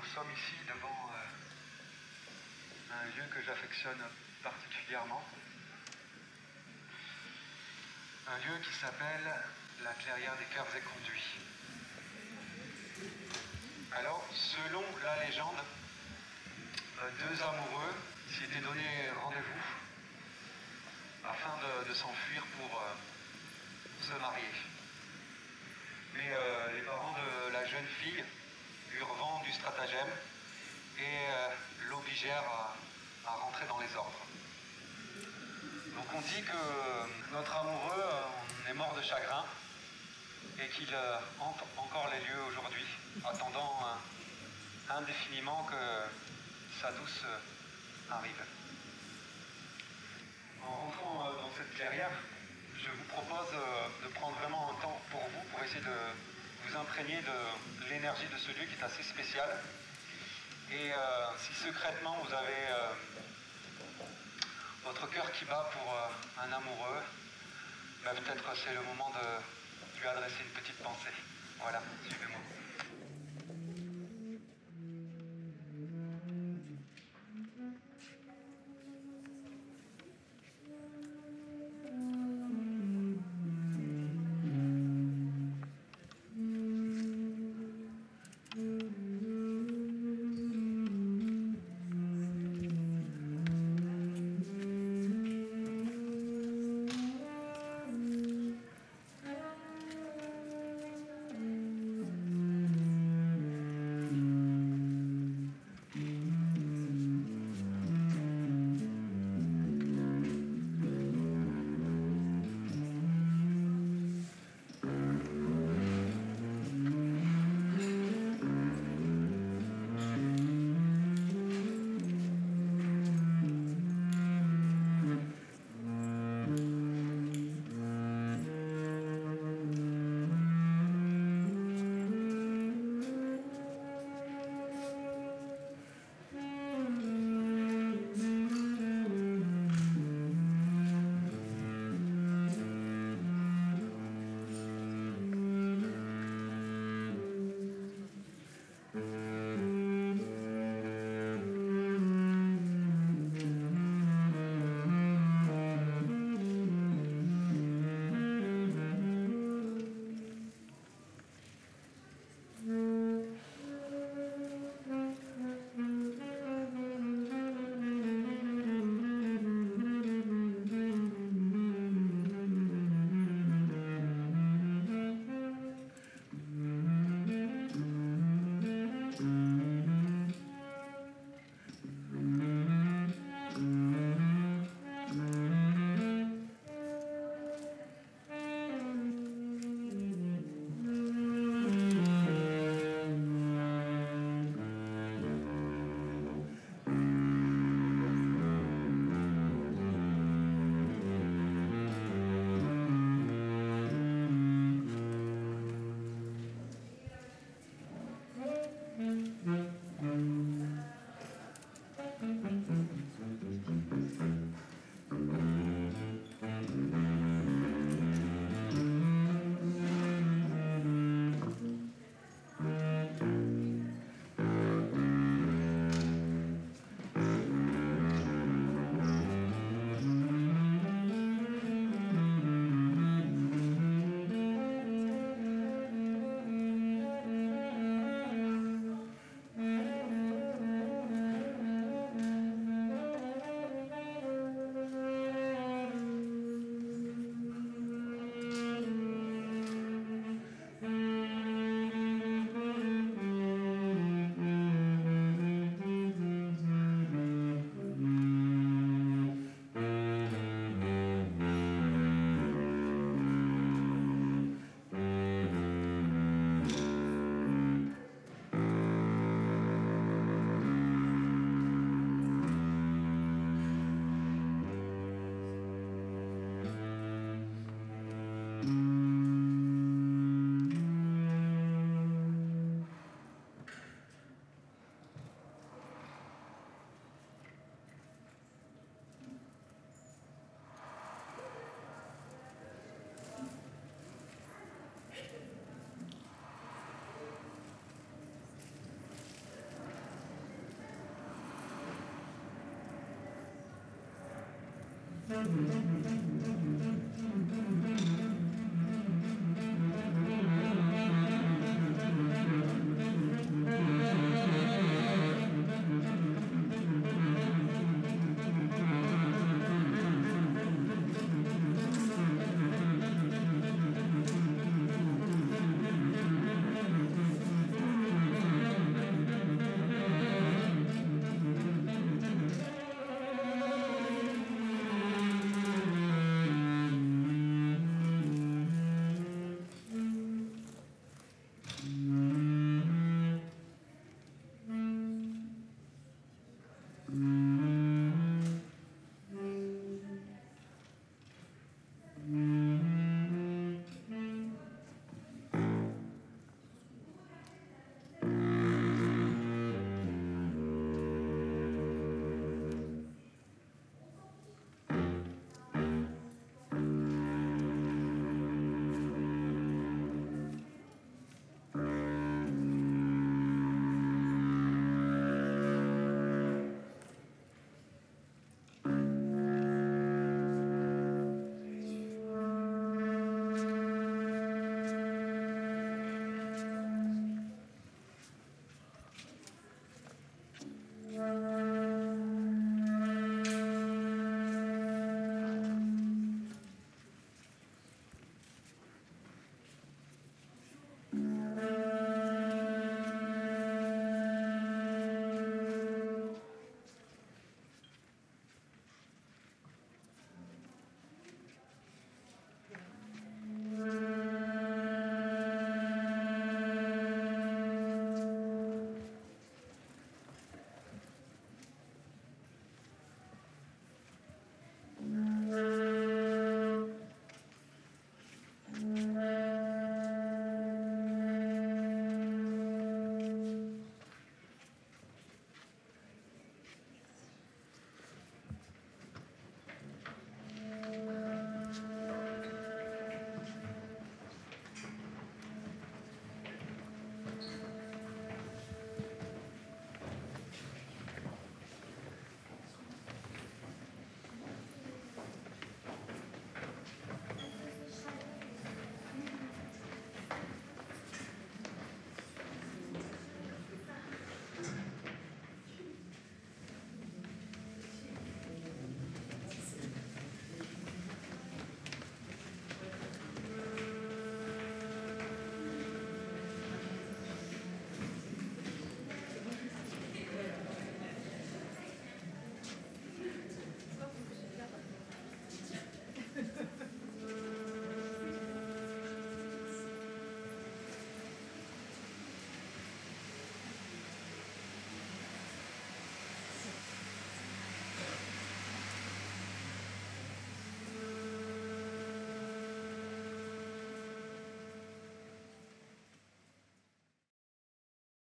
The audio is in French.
sommes ici devant un lieu que j'affectionne particulièrement. Un lieu qui s'appelle la Clairière des Cœurs Éconduits. Alors, selon la légende, deux amoureux s'y étaient donné rendez-vous afin de s'enfuir pour se marier. Mais les parents de la jeune fille eurent vent du stratagème et l'obligèrent à rentrer dans les ordres. Donc on dit que notre amoureux est mort de chagrin et qu'il hante encore les lieux aujourd'hui, attendant indéfiniment que sa douce arrive. En rentrant dans cette clairière, je vous propose de prendre vraiment un temps pour vous, pour essayer de vous imprégner de l'énergie de ce lieu qui est assez spécial. Et si secrètement vous avez votre cœur qui bat pour un amoureux, bah, peut-être c'est le moment de lui adresser une petite pensée. Voilà, suivez-moi.